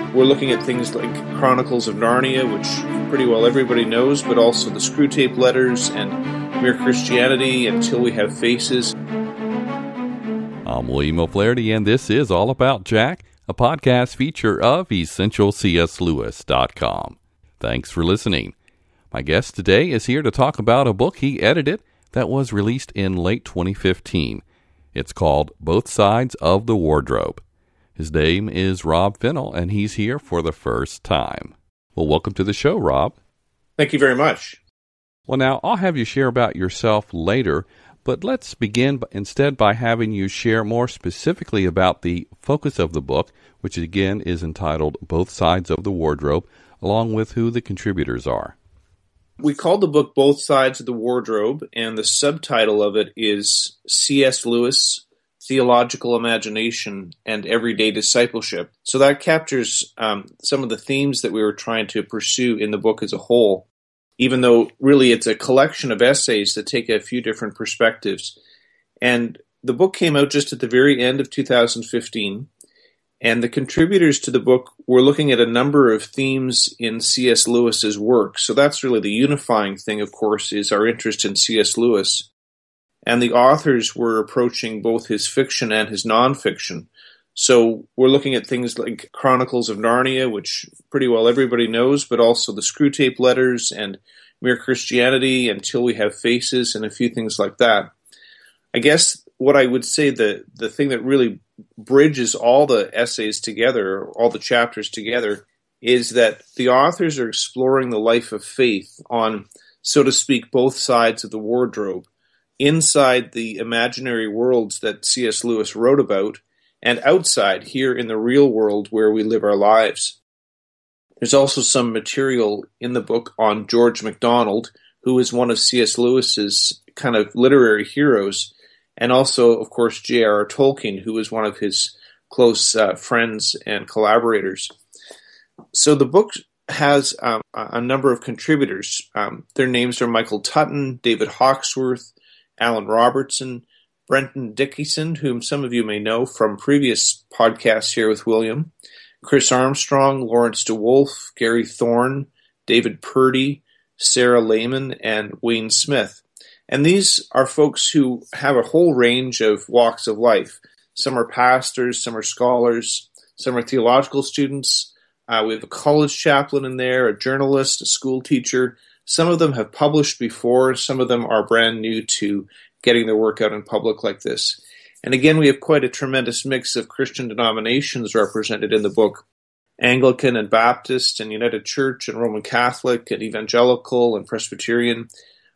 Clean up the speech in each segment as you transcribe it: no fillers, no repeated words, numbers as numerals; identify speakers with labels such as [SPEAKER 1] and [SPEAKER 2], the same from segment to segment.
[SPEAKER 1] We're looking at things like Chronicles of Narnia, which pretty well everybody knows, but also the Screwtape Letters and Mere Christianity, Until We Have Faces.
[SPEAKER 2] I'm William O'Flaherty, and this is All About Jack, a podcast feature of EssentialCSLewis.com. Thanks for listening. My guest today is here to talk about a book he edited that was released in late 2015. It's called Both Sides of the Wardrobe. His name is Rob Fennell, and he's here for the first time. Well, welcome to the show, Rob.
[SPEAKER 1] Thank you very much.
[SPEAKER 2] Well, now, I'll have you share about yourself later, but let's begin instead by having you share more specifically about the focus of the book, which again is entitled Both Sides of the Wardrobe, along with who the contributors are.
[SPEAKER 1] We called the book Both Sides of the Wardrobe, and the subtitle of it is C.S. Lewis, Theological Imagination and Everyday Discipleship. So that captures some of the themes that we were trying to pursue in the book as a whole, even though really it's a collection of essays that take a few different perspectives. And the book came out just at the very end of 2015, and the contributors to the book were looking at a number of themes in C.S. Lewis's work. So that's really the unifying thing, of course, is our interest in C.S. Lewis. And the authors were approaching both his fiction and his nonfiction. So we're looking at things like Chronicles of Narnia, which pretty well everybody knows, but also the Screwtape Letters and Mere Christianity, Until We Have Faces, and a few things like that. I guess what I would say the thing that really bridges all the essays together, all the chapters together, is that the authors are exploring the life of faith on, so to speak, both sides of the wardrobe, inside the imaginary worlds that C.S. Lewis wrote about, and outside, here in the real world where we live our lives. There's also some material in the book on George MacDonald, who is one of C.S. Lewis's kind of literary heroes, and also, of course, J.R.R. Tolkien, who was one of his close friends and collaborators. So the book has a number of contributors. Their names are Michael Tutton, David Hawksworth, Alan Robertson, Brenton Dickinson, whom some of you may know from previous podcasts here with William, Chris Armstrong, Lawrence DeWolf, Gary Thorne, David Purdy, Sarah Lehman, and Wayne Smith. And these are folks who have a whole range of walks of life. Some are pastors, some are scholars, some are theological students. We have a college chaplain in there, a journalist, a school teacher. Some of them have published before. Some of them are brand new to getting their work out in public like this. And again, we have quite a tremendous mix of Christian denominations represented in the book. Anglican and Baptist and United Church and Roman Catholic and Evangelical and Presbyterian.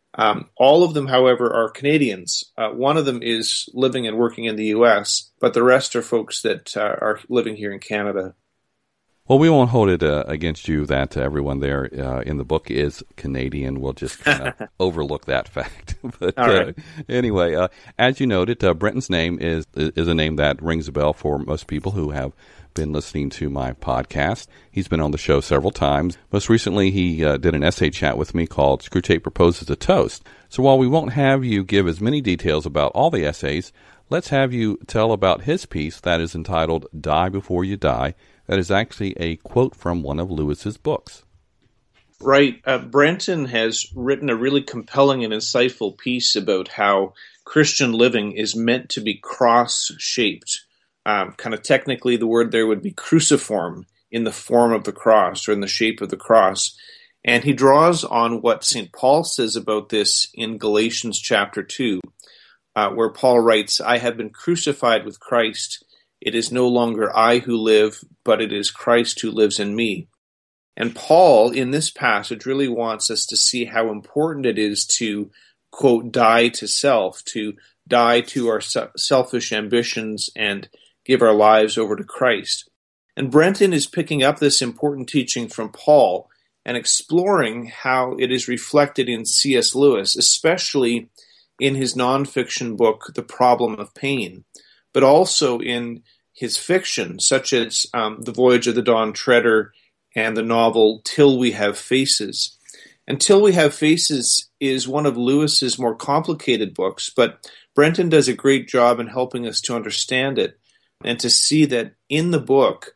[SPEAKER 1] All of them, however, are Canadians. One of them is living and working in the U.S., but the rest are folks that are living here in Canada.
[SPEAKER 2] Well, we won't hold it against you that everyone there in the book is Canadian. We'll just kind of overlook that fact. But
[SPEAKER 1] right.
[SPEAKER 2] Anyway, as you noted, Brenton's name is a name that rings a bell for most people who have been listening to my podcast. He's been on the show several times. Most recently, he did an essay chat with me called Screwtape Proposes a Toast. So while we won't have you give as many details about all the essays, let's have you tell about his piece that is entitled Die Before You Die. That is actually a quote from one of Lewis's books.
[SPEAKER 1] Right. Brenton has written a really compelling and insightful piece about how Christian living is meant to be cross-shaped. Kind of technically, the word there would be cruciform, in the form of the cross or in the shape of the cross. And he draws on what St. Paul says about this in Galatians chapter 2, where Paul writes, I have been crucified with Christ. It is no longer I who live, but it is Christ who lives in me. And Paul, in this passage, really wants us to see how important it is to, quote, die to self, to die to our selfish ambitions and give our lives over to Christ. And Brenton is picking up this important teaching from Paul and exploring how it is reflected in C.S. Lewis, especially in his nonfiction book, The Problem of Pain, but also in his fiction, such as The Voyage of the Dawn Treader and the novel Till We Have Faces. And Till We Have Faces is one of Lewis's more complicated books, but Brenton does a great job in helping us to understand it and to see that in the book,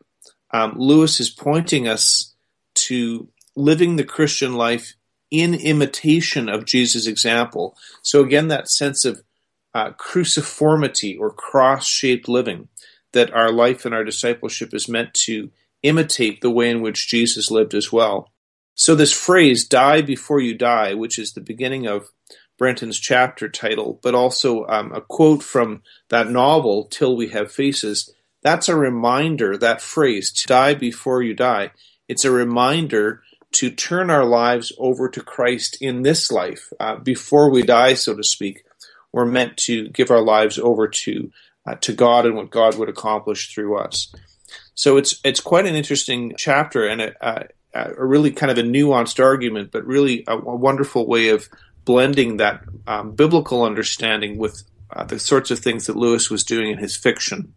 [SPEAKER 1] Lewis is pointing us to living the Christian life in imitation of Jesus' example. So again, that sense of cruciformity or cross-shaped living, that our life and our discipleship is meant to imitate the way in which Jesus lived as well. So this phrase, die before you die, which is the beginning of Brenton's chapter title, but also a quote from that novel, Till We Have Faces, that's a reminder, that phrase, to die before you die, it's a reminder to turn our lives over to Christ in this life. Before we die, so to speak, we're meant to give our lives over to God and what God would accomplish through us. So it's quite an interesting chapter and a really kind of a nuanced argument, but really a wonderful way of blending that biblical understanding with the sorts of things that Lewis was doing in his fiction.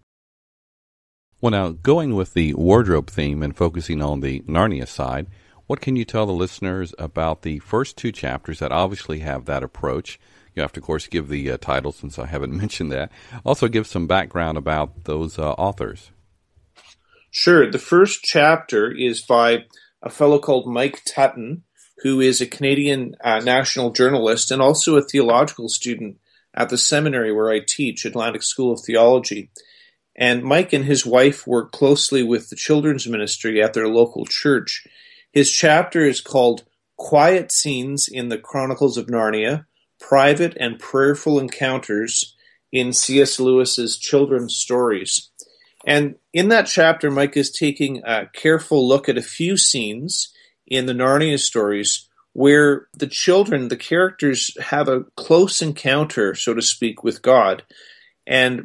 [SPEAKER 2] Well, now, going with the wardrobe theme and focusing on the Narnia side, what can you tell the listeners about the first two chapters that obviously have that approach? You have to, of course, give the title since I haven't mentioned that. Also give some background about those authors.
[SPEAKER 1] Sure. The first chapter is by a fellow called Mike Tutton, who is a Canadian national journalist and also a theological student at the seminary where I teach, Atlantic School of Theology. And Mike and his wife work closely with the children's ministry at their local church. His chapter is called Quiet Scenes in the Chronicles of Narnia, Private and Prayerful Encounters in C.S. Lewis's Children's Stories. And in that chapter, Mike is taking a careful look at a few scenes in the Narnia stories where the children, the characters, have a close encounter, so to speak, with God. And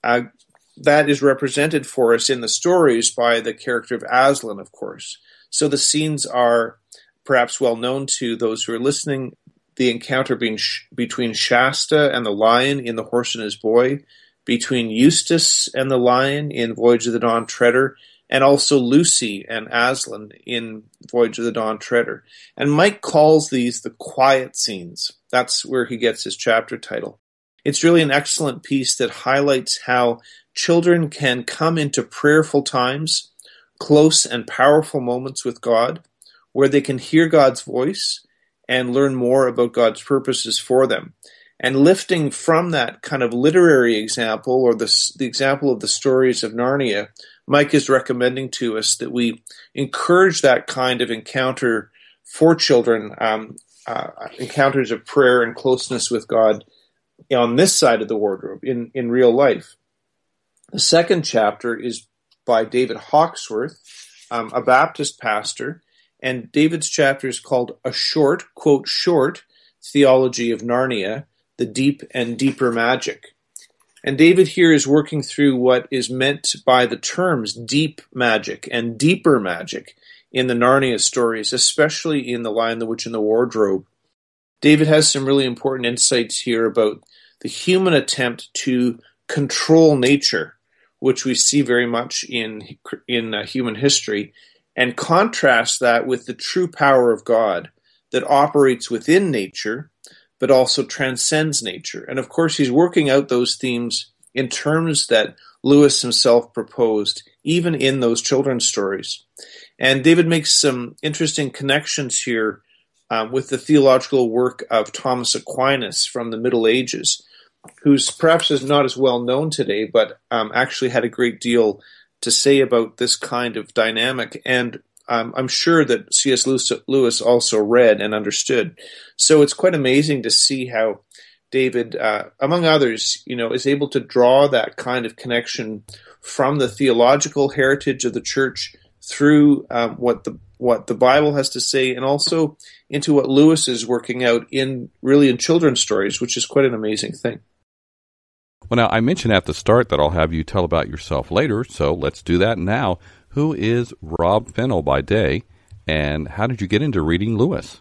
[SPEAKER 1] that is represented for us in the stories by the character of Aslan, of course. So the scenes are perhaps well known to those who are listening. The encounter between Shasta and the lion in The Horse and His Boy, between Eustace and the lion in Voyage of the Dawn Treader, and also Lucy and Aslan in Voyage of the Dawn Treader. And Mike calls these the quiet scenes. That's where he gets his chapter title. It's really an excellent piece that highlights how children can come into prayerful times, close and powerful moments with God, where they can hear God's voice and learn more about God's purposes for them. And lifting from that kind of literary example, or the example of the stories of Narnia, Mike is recommending to us that we encourage that kind of encounter for children, encounters of prayer and closeness with God on this side of the wardrobe, in real life. The second chapter is by David Hawksworth, a Baptist pastor, and David's chapter is called A Short, quote, Short Theology of Narnia, the Deep and Deeper Magic. And David here is working through what is meant by the terms deep magic and deeper magic in the Narnia stories, especially in The Lion, the Witch, and the Wardrobe. David has some really important insights here about the human attempt to control nature, which we see very much in human history, and contrast that with the true power of God that operates within nature, but also transcends nature. And of course, he's working out those themes in terms that Lewis himself proposed, even in those children's stories. And David makes some interesting connections here with the theological work of Thomas Aquinas from the Middle Ages, who's perhaps is not as well known today, but actually had a great deal to say about this kind of dynamic. And I'm sure that C.S. Lewis also read and understood. So it's quite amazing to see how David, among others, is able to draw that kind of connection from the theological heritage of the church through what the Bible has to say, and also into what Lewis is working out in children's stories, which is quite an amazing thing.
[SPEAKER 2] Well, now, I mentioned at the start that I'll have you tell about yourself later, so let's do that now. Who is Rob Fennell by day, and how did you get into reading Lewis?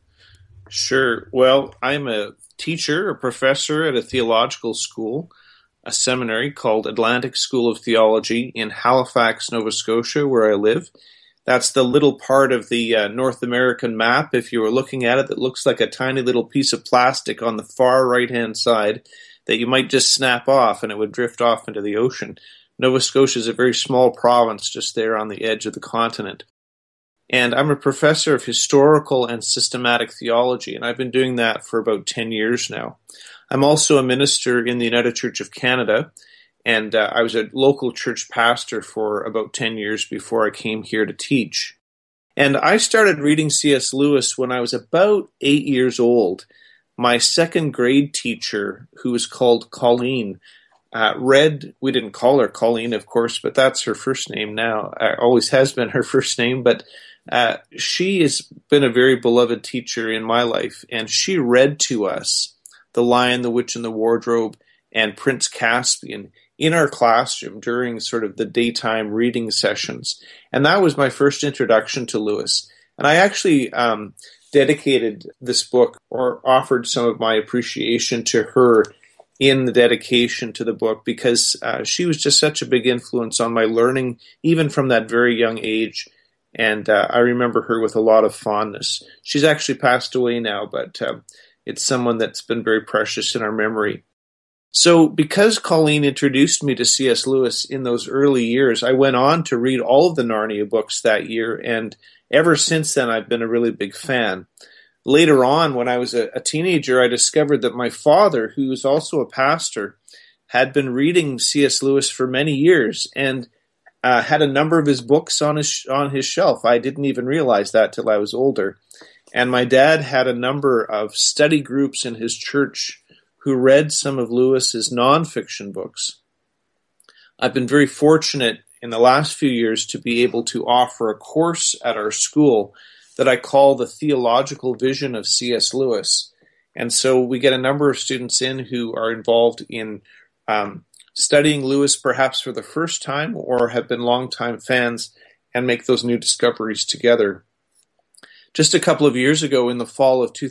[SPEAKER 1] Sure. Well, I'm a teacher, a professor at a theological school, a seminary called Atlantic School of Theology in Halifax, Nova Scotia, where I live. That's the little part of the North American map, if you were looking at it, that looks like a tiny little piece of plastic on the far right-hand side that you might just snap off and it would drift off into the ocean. Nova Scotia is a very small province just there on the edge of the continent. And I'm a professor of historical and systematic theology, and I've been doing that for about 10 years now. I'm also a minister in the United Church of Canada, and I was a local church pastor for about 10 years before I came here to teach. And I started reading C.S. Lewis when I was about 8 years old. My second grade teacher, who was called Colleen, we didn't call her Colleen, of course, but that's her first name now. Always has been her first name, but she has been a very beloved teacher in my life, and she read to us The Lion, the Witch, and the Wardrobe and Prince Caspian in our classroom during sort of the daytime reading sessions. And that was my first introduction to Lewis. And I actually dedicated this book, or offered some of my appreciation to her in the dedication to the book, because she was just such a big influence on my learning, even from that very young age. And I remember her with a lot of fondness. She's actually passed away now, but it's someone that's been very precious in our memory. So because Colleen introduced me to C.S. Lewis in those early years, I went on to read all of the Narnia books that year, and ever since then I've been a really big fan. Later on, when I was a teenager, I discovered that my father, who was also a pastor, had been reading C.S. Lewis for many years and had a number of his books on his shelf. I didn't even realize that till I was older. And my dad had a number of study groups in his church who read some of Lewis's nonfiction books. I've been very fortunate in the last few years to be able to offer a course at our school that I call the Theological Vision of C.S. Lewis. And so we get a number of students in who are involved in studying Lewis perhaps for the first time, or have been longtime fans and make those new discoveries together. Just a couple of years ago, in the fall of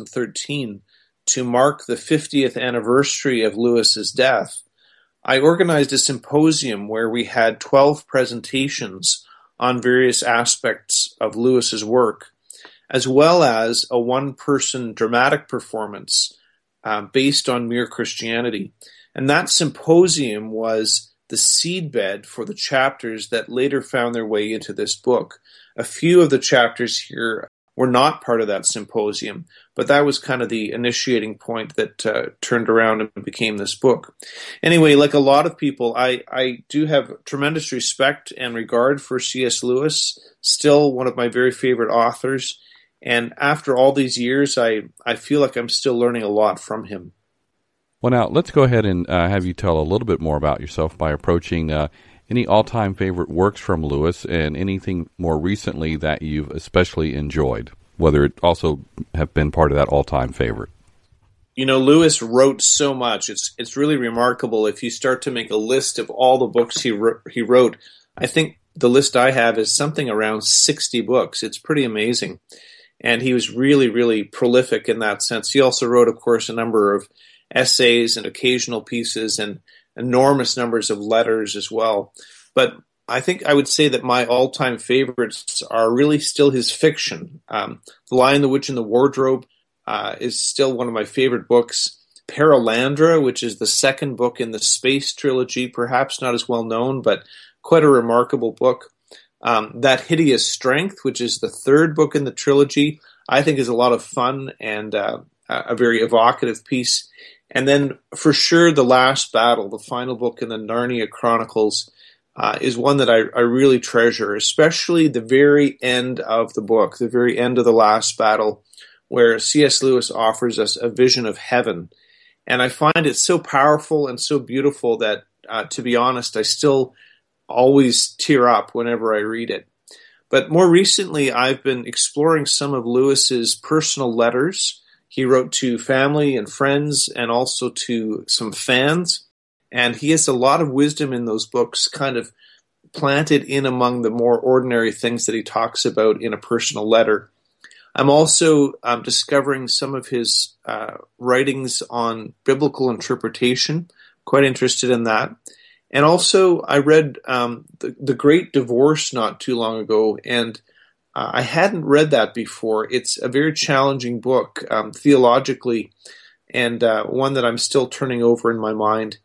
[SPEAKER 1] 2013, to mark the 50th anniversary of Lewis's death, I organized a symposium where we had 12 presentations on various aspects of Lewis's work, as well as a one-person dramatic performance based on Mere Christianity. And that symposium was the seedbed for the chapters that later found their way into this book. A few of the chapters here were not part of that symposium, but that was kind of the initiating point that turned around and became this book. Anyway, like a lot of people, I do have tremendous respect and regard for C.S. Lewis, still one of my very favorite authors, and after all these years, I feel like I'm still learning a lot from him.
[SPEAKER 2] Well, now, let's go ahead and have you tell a little bit more about yourself by approaching any all-time favorite works from Lewis and anything more recently that you've especially enjoyed, whether it also have been part of that all-time favorite.
[SPEAKER 1] You know, Lewis wrote so much. It's really remarkable. If you start to make a list of all the books he wrote, I think the list I have is something around 60 books. It's pretty amazing. And he was really, really prolific in that sense. He also wrote, of course, a number of essays and occasional pieces and enormous numbers of letters as well. But I think I would say that my all-time favorites are really still his fiction. The Lion, the Witch, and the Wardrobe is still one of my favorite books. Perelandra, which is the second book in the Space trilogy, perhaps not as well known, but quite a remarkable book. That Hideous Strength, which is the third book in the trilogy, I think is a lot of fun and a very evocative piece. And then, for sure, The Last Battle, the final book in the Narnia Chronicles, is one that I really treasure, especially the very end of the book, the very end of The Last Battle, where C.S. Lewis offers us a vision of heaven. And I find it so powerful and so beautiful that, to be honest, I still always tear up whenever I read it. But more recently, I've been exploring some of Lewis's personal letters. He wrote to family and friends and also to some fans. And he has a lot of wisdom in those books, kind of planted in among the more ordinary things that he talks about in a personal letter. I'm also discovering some of his writings on biblical interpretation, quite interested in that. And also, I read The Great Divorce not too long ago, and I hadn't read that before. It's a very challenging book theologically, and one that I'm still turning over in my mind.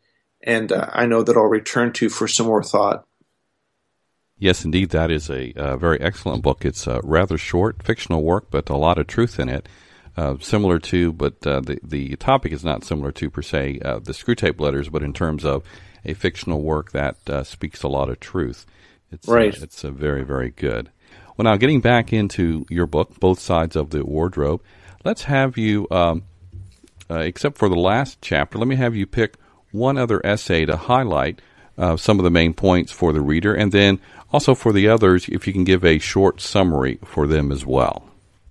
[SPEAKER 1] and I know that I'll return to for some more thought.
[SPEAKER 2] Yes, indeed, that is a very excellent book. It's a rather short, fictional work, but a lot of truth in it. Similar to, but the topic is not similar to, per se, the Screwtape Letters, but in terms of a fictional work that speaks a lot of truth. It's,
[SPEAKER 1] right.
[SPEAKER 2] It's very, very good. Well, now, getting back into your book, Both Sides of the Wardrobe, let's have you, except for the last chapter, let me have you pick one other essay to highlight some of the main points for the reader, and then also for the others, if you can give a short summary for them as well.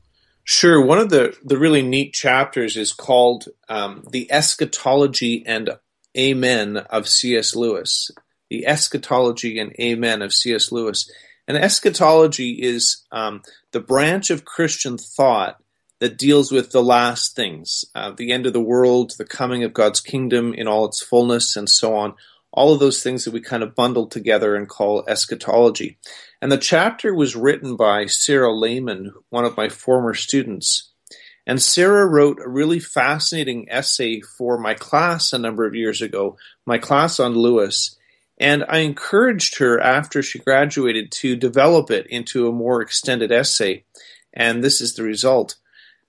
[SPEAKER 1] Sure. One of the really neat chapters is called The Eschatology and Amen of C.S. Lewis. The Eschatology and Amen of C.S. Lewis. And eschatology is the branch of Christian thought that deals with the last things, the end of the world, the coming of God's kingdom in all its fullness, and so on. All of those things that we kind of bundle together and call eschatology. And the chapter was written by Sarah Lehman, one of my former students. And Sarah wrote a really fascinating essay for my class a number of years ago, my class on Lewis. And I encouraged her after she graduated to develop it into a more extended essay. And this is the result.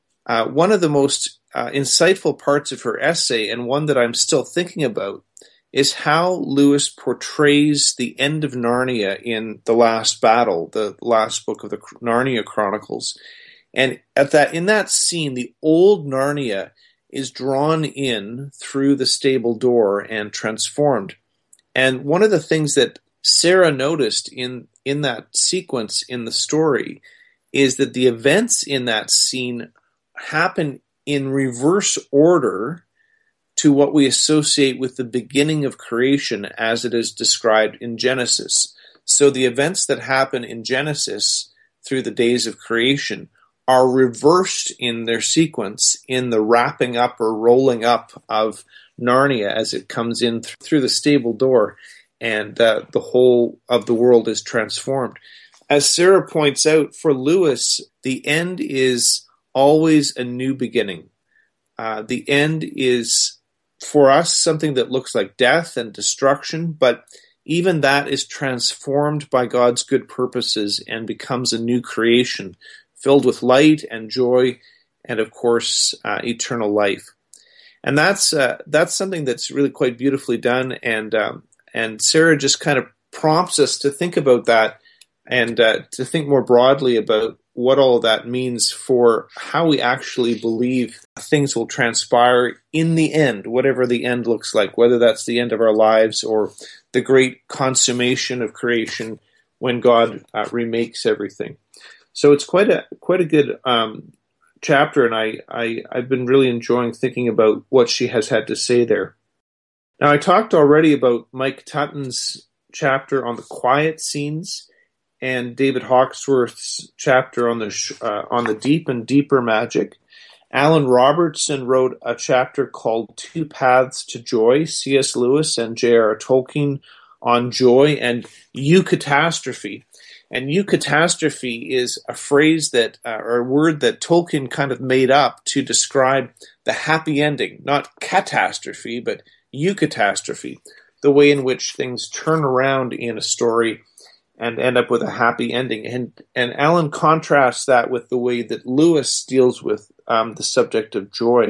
[SPEAKER 1] One of the most insightful parts of her essay, and one that I'm still thinking about, is how Lewis portrays the end of Narnia in The Last Battle, the last book of the Narnia Chronicles. And in that scene, the old Narnia is drawn in through the stable door and transformed. And one of the things that Sarah noticed in that sequence in the story is that the events in that scene happen in reverse order to what we associate with the beginning of creation as it is described in Genesis. So the events that happen in Genesis through the days of creation are reversed in their sequence in the wrapping up or rolling up of Narnia as it comes in through the stable door, and the whole of the world is transformed. As Sarah points out, for Lewis, the end is always a new beginning. The end is, for us, something that looks like death and destruction, but even that is transformed by God's good purposes and becomes a new creation, filled with light and joy and, of course, eternal life. And that's something that's really quite beautifully done, and Sarah just kind of prompts us to think about that and to think more broadly about what all of that means for how we actually believe things will transpire in the end, whatever the end looks like, whether that's the end of our lives or the great consummation of creation when God remakes everything. So it's quite a good chapter, and I've been really enjoying thinking about what she has had to say there. Now, I talked already about Mike Tutton's chapter on the quiet scenes, and David Hawksworth's chapter on the deep and deeper magic. Alan Robertson wrote a chapter called Two Paths to Joy, C.S. Lewis and J.R.R. Tolkien on joy and eucatastrophe. And eucatastrophe is a phrase that, or a word that Tolkien kind of made up to describe the happy ending, not catastrophe, but eucatastrophe, the way in which things turn around in a story and end up with a happy ending. And Alan contrasts that with the way that Lewis deals with the subject of joy.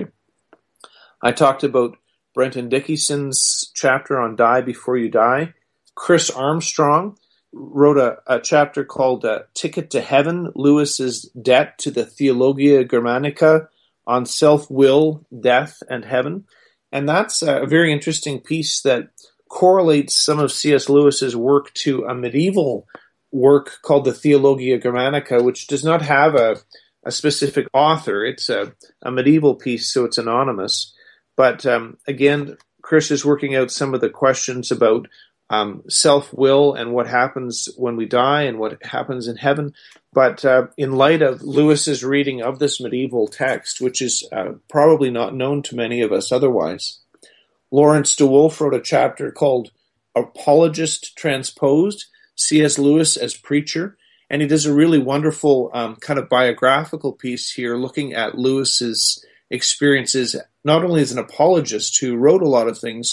[SPEAKER 1] I talked about Brenton Dickinson's chapter on Die Before You Die. Chris Armstrong wrote a chapter called Ticket to Heaven, Lewis's Debt to the Theologia Germanica on Self-Will, Death, and Heaven. And that's a very interesting piece that correlates some of C.S. Lewis's work to a medieval work called the Theologia Germanica, which does not have a specific author. It's a medieval piece, so it's anonymous. But again, Chris is working out some of the questions about self-will and what happens when we die and what happens in heaven. But in light of Lewis's reading of this medieval text, which is probably not known to many of us otherwise, Lawrence de Wolfe wrote a chapter called Apologist Transposed, C.S. Lewis as Preacher, and he does a really wonderful kind of biographical piece here looking at Lewis's experiences, not only as an apologist who wrote a lot of things,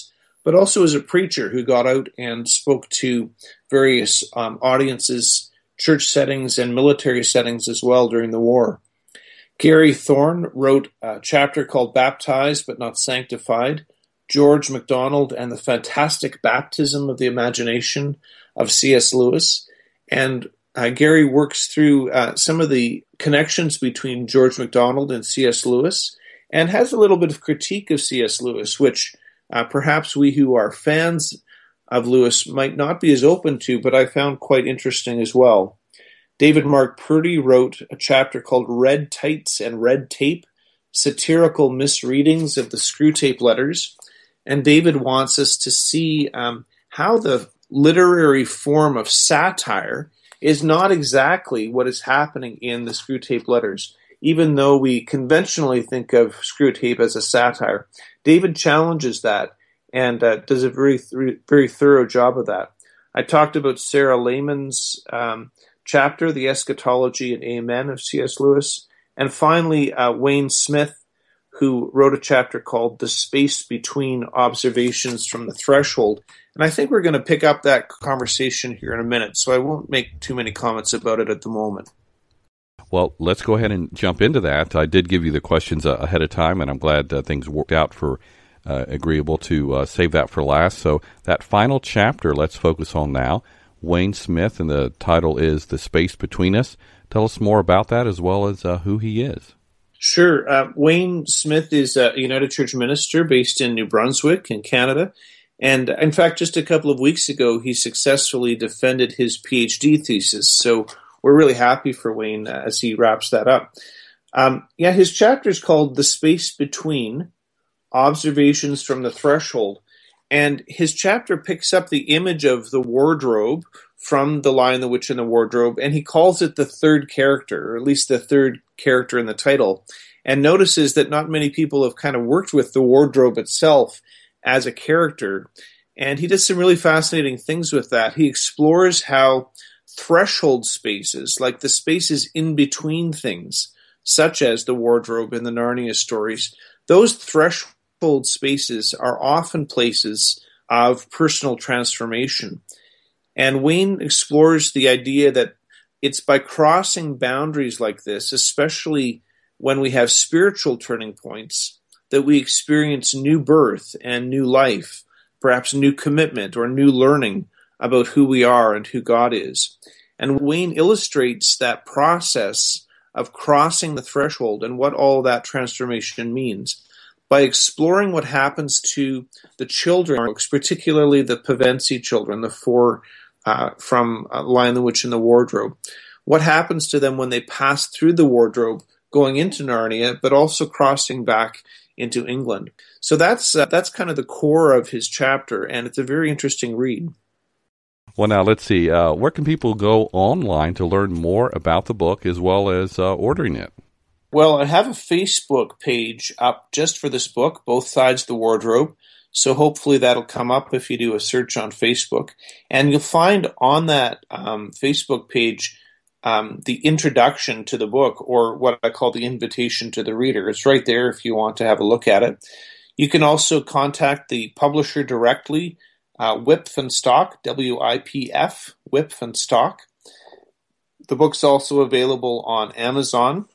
[SPEAKER 1] but also as a preacher who got out and spoke to various audiences, church settings, and military settings as well during the war. Gary Thorne wrote a chapter called Baptized but Not Sanctified, George MacDonald and the Fantastic Baptism of the Imagination of C.S. Lewis. And Gary works through some of the connections between George MacDonald and C.S. Lewis, and has a little bit of critique of C.S. Lewis, which perhaps we who are fans of Lewis might not be as open to, but I found quite interesting as well. David Mark Purdy wrote a chapter called Red Tights and Red Tape, Satirical Misreadings of the Screwtape Letters. And David wants us to see how the literary form of satire is not exactly what is happening in the Screwtape Letters, even though we conventionally think of Screwtape as a satire. David challenges that and does a very thorough job of that. I talked about Sarah Lehman's chapter, The Eschatology and Amen of C.S. Lewis, and finally Wayne Smith, who wrote a chapter called The Space Between Observations from the Threshold. And I think we're going to pick up that conversation here in a minute, so I won't make too many comments about it at the moment.
[SPEAKER 2] Well, let's go ahead and jump into that. I did give you the questions ahead of time, and I'm glad things worked out for agreeable to save that for last. So that final chapter, let's focus on now. Wayne Smith, and the title is The Space Between Us. Tell us more about that as well as who he is.
[SPEAKER 1] Sure. Wayne Smith is a United Church minister based in New Brunswick in Canada. And in fact, just a couple of weeks ago, he successfully defended his PhD thesis. So we're really happy for Wayne as he wraps that up. His chapter is called The Space Between Observations from the Threshold. And his chapter picks up the image of the wardrobe from The Lion, the Witch, and the Wardrobe, and he calls it the third character, or at least the third character in the title, and notices that not many people have kind of worked with the wardrobe itself as a character. And he does some really fascinating things with that. He explores how threshold spaces, like the spaces in between things, such as the wardrobe in the Narnia stories, those threshold spaces are often places of personal transformation. And Wayne explores the idea that it's by crossing boundaries like this, especially when we have spiritual turning points, that we experience new birth and new life, perhaps new commitment or new learning about who we are and who God is. And Wayne illustrates that process of crossing the threshold and what all that transformation means by exploring what happens to the children, particularly the Pevensie children, the four from Lion, the Witch, and the Wardrobe. What happens to them when they pass through the wardrobe, going into Narnia, but also crossing back into England? So that's kind of the core of his chapter, and it's a very interesting read.
[SPEAKER 2] Well, now let's see. Where can people go online to learn more about the book as well as ordering it?
[SPEAKER 1] Well, I have a Facebook page up just for this book, Both Sides of the Wardrobe. So hopefully that'll come up if you do a search on Facebook. And you'll find on that Facebook page the introduction to the book, or what I call the invitation to the reader. It's right there if you want to have a look at it. You can also contact the publisher directly, Wipf and Stock, WIPF, Wipf and Stock. The book's also available on Amazon.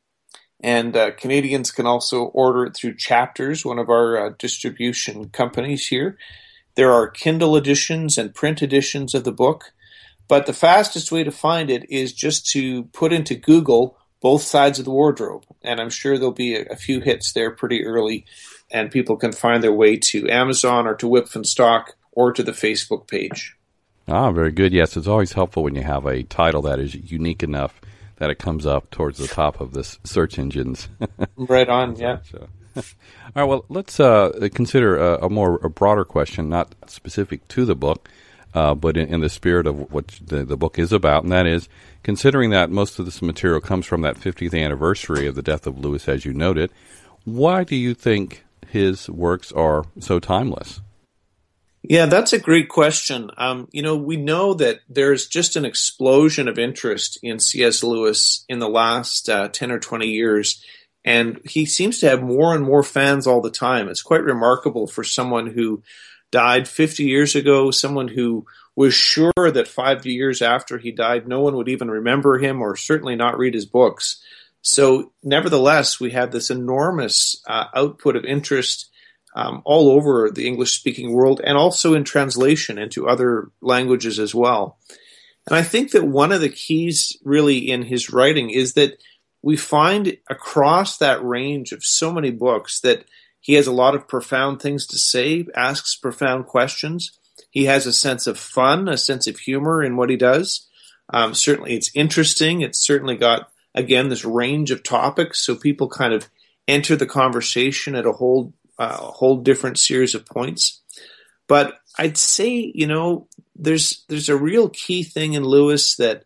[SPEAKER 1] And Canadians can also order it through Chapters, one of our distribution companies here. There are Kindle editions and print editions of the book. But the fastest way to find it is just to put into Google Both Sides of the Wardrobe. And I'm sure there'll be a few hits there pretty early, and people can find their way to Amazon or to Wipf and Stock or to the Facebook page.
[SPEAKER 2] Ah, very good. Yes, it's always helpful when you have a title that is unique enough that it comes up towards the top of the search engines.
[SPEAKER 1] Right on, yeah.
[SPEAKER 2] All right, well, let's consider a broader question, not specific to the book, but in the spirit of what the book is about, and that is, considering that most of this material comes from that 50th anniversary of the death of Lewis, as you noted, why do you think his works are so timeless?
[SPEAKER 1] Yeah, that's a great question. We know that there's just an explosion of interest in C.S. Lewis in the last 10 or 20 years, and he seems to have more and more fans all the time. It's quite remarkable for someone who died 50 years ago, someone who was sure that 5 years after he died, no one would even remember him or certainly not read his books. So nevertheless, we have this enormous output of interest all over the English-speaking world, and also in translation into other languages as well. And I think that one of the keys really in his writing is that we find across that range of so many books that he has a lot of profound things to say, asks profound questions. He has a sense of fun, a sense of humor in what he does. Certainly it's interesting. It's certainly got, again, this range of topics, so people kind of enter the conversation at a whole different series of points. But I'd say, there's a real key thing in Lewis that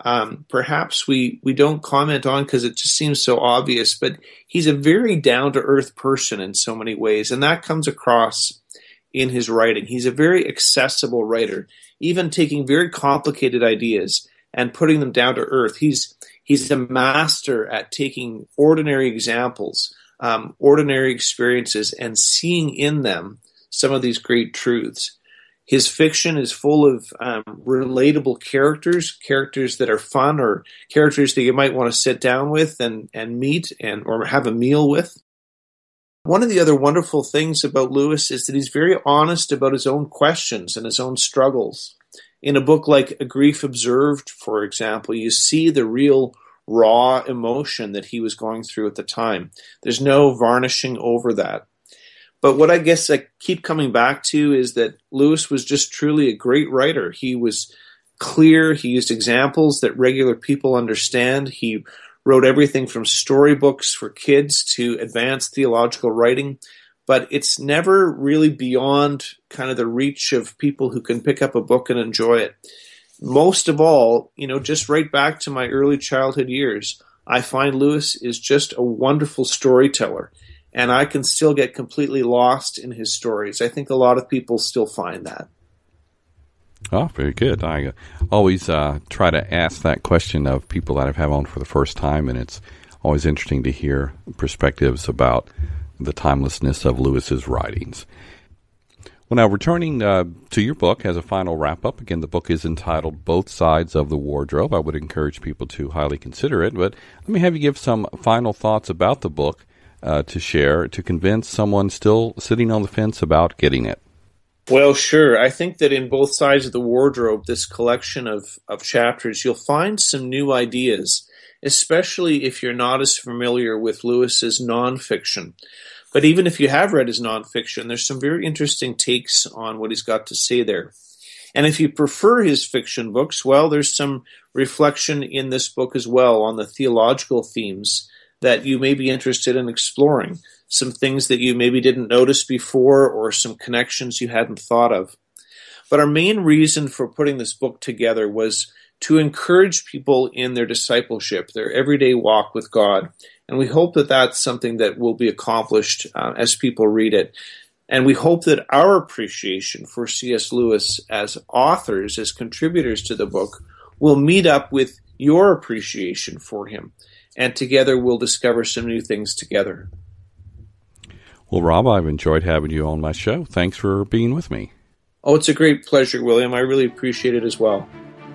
[SPEAKER 1] perhaps we don't comment on because it just seems so obvious, but he's a very down-to-earth person in so many ways, and that comes across in his writing. He's a very accessible writer, even taking very complicated ideas and putting them down to earth. He's a master at taking ordinary examples, ordinary experiences, and seeing in them some of these great truths. His fiction is full of relatable characters that are fun, or characters that you might want to sit down with and meet or have a meal with. One of the other wonderful things about Lewis is that he's very honest about his own questions and his own struggles. In a book like A Grief Observed, for example, you see the real raw emotion that he was going through at the time. There's no varnishing over that. But what I guess I keep coming back to is that Lewis was just truly a great writer. He was clear. He used examples that regular people understand. He wrote everything from storybooks for kids to advanced theological writing. But it's never really beyond kind of the reach of people who can pick up a book and enjoy it. Most of all, just right back to my early childhood years, I find Lewis is just a wonderful storyteller. And I can still get completely lost in his stories. I think a lot of people still find that.
[SPEAKER 2] Oh, very good. I always try to ask that question of people that I've had on for the first time, and it's always interesting to hear perspectives about the timelessness of Lewis's writings. Well, now, returning to your book as a final wrap-up, again, the book is entitled Both Sides of the Wardrobe. I would encourage people to highly consider it, but let me have you give some final thoughts about the book to share to convince someone still sitting on the fence about getting it.
[SPEAKER 1] Well, sure. I think that in Both Sides of the Wardrobe, this collection of chapters, you'll find some new ideas, especially if you're not as familiar with Lewis's nonfiction. But even if you have read his nonfiction, there's some very interesting takes on what he's got to say there. And if you prefer his fiction books, well, there's some reflection in this book as well on the theological themes that you may be interested in exploring, some things that you maybe didn't notice before or some connections you hadn't thought of. But our main reason for putting this book together was to encourage people in their discipleship, their everyday walk with God. And we hope that that's something that will be accomplished as people read it. And we hope that our appreciation for C.S. Lewis as authors, as contributors to the book, will meet up with your appreciation for him. And together we'll discover some new things together.
[SPEAKER 2] Well, Rob, I've enjoyed having you on my show. Thanks for being with me.
[SPEAKER 1] Oh, it's a great pleasure, William. I really appreciate it as well.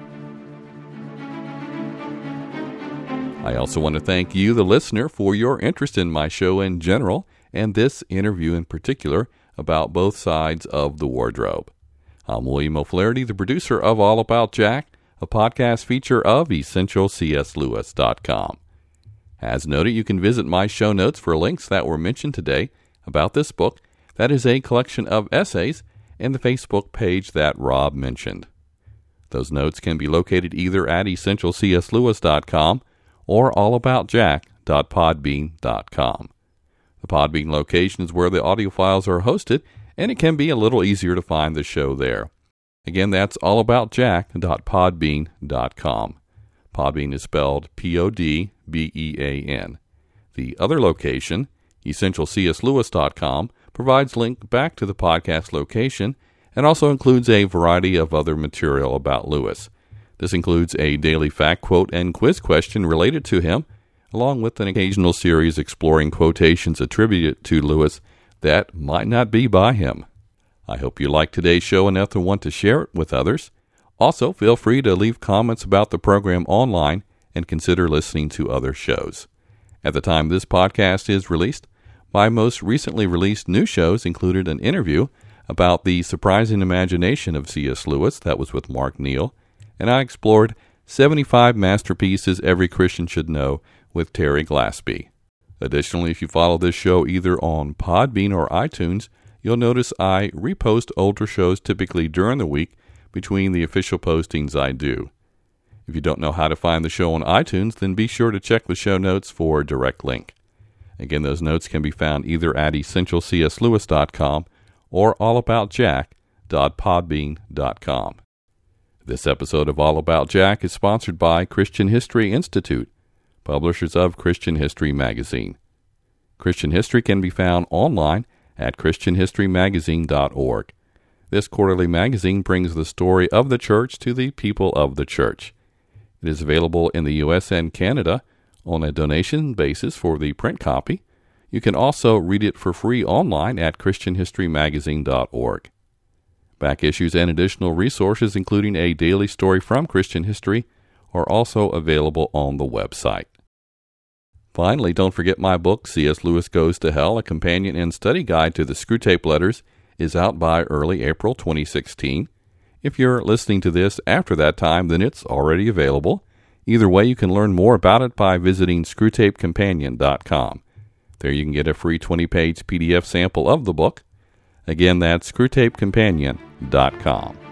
[SPEAKER 2] I also want to thank you, the listener, for your interest in my show in general, and this interview in particular about Both Sides of the Wardrobe. I'm William O'Flaherty, the producer of All About Jack, a podcast feature of EssentialCSLewis.com. As noted, you can visit my show notes for links that were mentioned today about this book. That is a collection of essays and the Facebook page that Rob mentioned. Those notes can be located either at EssentialCSLewis.com or allaboutjack.podbean.com. The Podbean location is where the audio files are hosted, and it can be a little easier to find the show there. Again, that's allaboutjack.podbean.com. Podbean is spelled Podbean. The other location, EssentialCSLewis.com, provides link back to the podcast location and also includes a variety of other material about Lewis. This includes a daily fact, quote, and quiz question related to him, along with an occasional series exploring quotations attributed to Lewis that might not be by him. I hope you liked today's show enough to want to share it with others. Also, feel free to leave comments about the program online and consider listening to other shows. At the time this podcast is released, my most recently released new shows included an interview about the surprising imagination of C.S. Lewis, that was with Mark Neal, and I explored 75 masterpieces every Christian should know with Terry Glassby. Additionally, if you follow this show either on Podbean or iTunes, you'll notice I repost older shows typically during the week between the official postings I do. If you don't know how to find the show on iTunes, then be sure to check the show notes for a direct link. Again, those notes can be found either at essentialcslewis.com or allaboutjack.podbean.com. This episode of All About Jack is sponsored by Christian History Institute, publishers of Christian History Magazine. Christian History can be found online at christianhistorymagazine.org. This quarterly magazine brings the story of the church to the people of the church. It is available in the U.S. and Canada on a donation basis for the print copy. You can also read it for free online at christianhistorymagazine.org. Back issues and additional resources, including a daily story from Christian history, are also available on the website. Finally, don't forget my book, C.S. Lewis Goes to Hell, a companion and study guide to the Screwtape Letters, is out by early April 2016. If you're listening to this after that time, then it's already available. Either way, you can learn more about it by visiting screwtapecompanion.com. There you can get a free 20-page PDF sample of the book. Again, that's screwtapecompanion.com.